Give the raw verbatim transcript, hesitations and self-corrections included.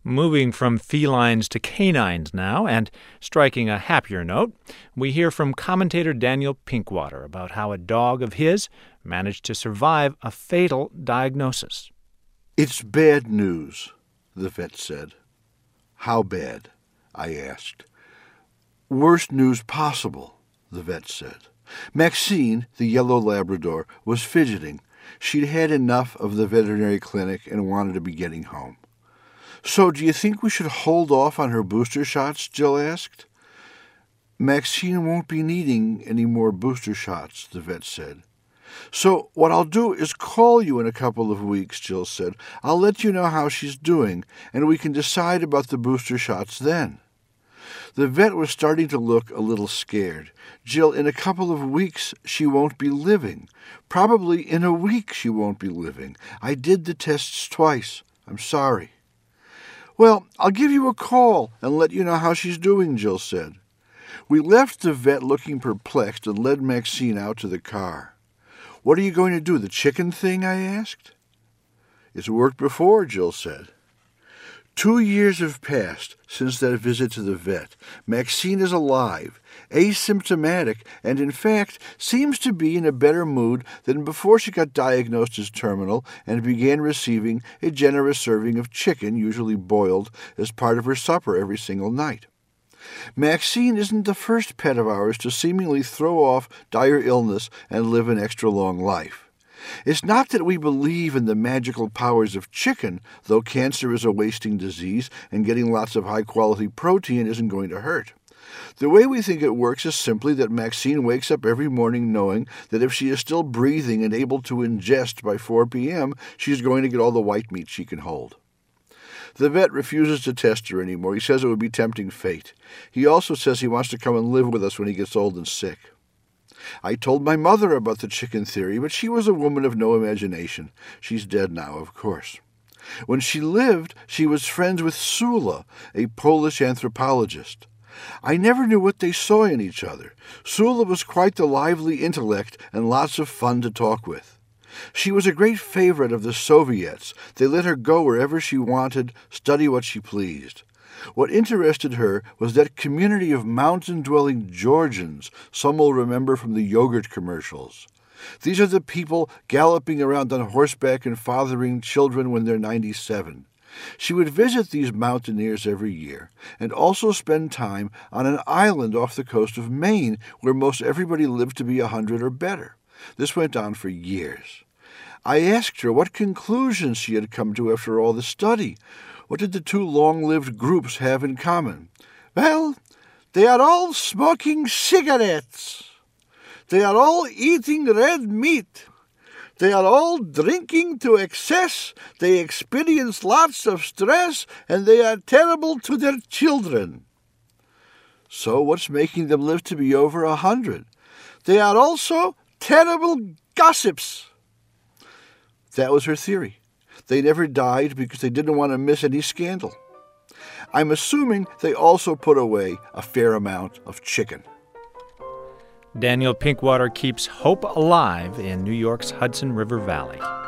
Moving from felines to canines now, and striking a happier note, we hear from commentator Daniel Pinkwater about how a dog of his managed to survive a fatal diagnosis. "It's bad news," the vet said. "How bad?" I asked. "Worst news possible," the vet said. Maxine, the yellow Labrador, was fidgeting. She'd had enough of the veterinary clinic and wanted to be getting home. "So do you think we should hold off on her booster shots?" Jill asked. "Maxine won't be needing any more booster shots," the vet said. "So what I'll do is call you in a couple of weeks," Jill said. "I'll let you know how she's doing, and we can decide about the booster shots then." The vet was starting to look a little scared. "Jill, in a couple of weeks she won't be living. Probably in a week she won't be living. I did the tests twice. I'm sorry." "Well, I'll give you a call and let you know how she's doing," Jill said. We left the vet looking perplexed and led Maxine out to the car. "What are you going to do, the chicken thing?" I asked. "It's worked before," Jill said. Two years have passed since that visit to the vet. Maxine is alive, asymptomatic, and in fact seems to be in a better mood than before she got diagnosed as terminal and began receiving a generous serving of chicken, usually boiled, as part of her supper every single night. Maxine isn't the first pet of ours to seemingly throw off dire illness and live an extra long life. It's not that we believe in the magical powers of chicken, though cancer is a wasting disease and getting lots of high-quality protein isn't going to hurt. The way we think it works is simply that Maxine wakes up every morning knowing that if she is still breathing and able to ingest by four p.m., she's going to get all the white meat she can hold. The vet refuses to test her anymore. He says it would be tempting fate. He also says he wants to come and live with us when he gets old and sick. I told my mother about the chicken theory, but she was a woman of no imagination. She's dead now, of course. When she lived, she was friends with Sula, a Polish anthropologist. I never knew what they saw in each other. Sula was quite the lively intellect and lots of fun to talk with. She was a great favorite of the Soviets. They let her go wherever she wanted, study what she pleased. What interested her was that community of mountain-dwelling Georgians some will remember from the yogurt commercials. These are the people galloping around on horseback and fathering children when they're ninety-seven. She would visit these mountaineers every year and also spend time on an island off the coast of Maine where most everybody lived to be a hundred or better. This went on for years. I asked her what conclusions she had come to after all the study. What did the two long-lived groups have in common? "Well, they are all smoking cigarettes. They are all eating red meat. They are all drinking to excess. They experience lots of stress, and they are terrible to their children." "So what's making them live to be over a hundred?" "They are also terrible gossips." That was her theory. They never died because they didn't want to miss any scandal. I'm assuming they also put away a fair amount of chicken. Daniel Pinkwater keeps hope alive in New York's Hudson River Valley.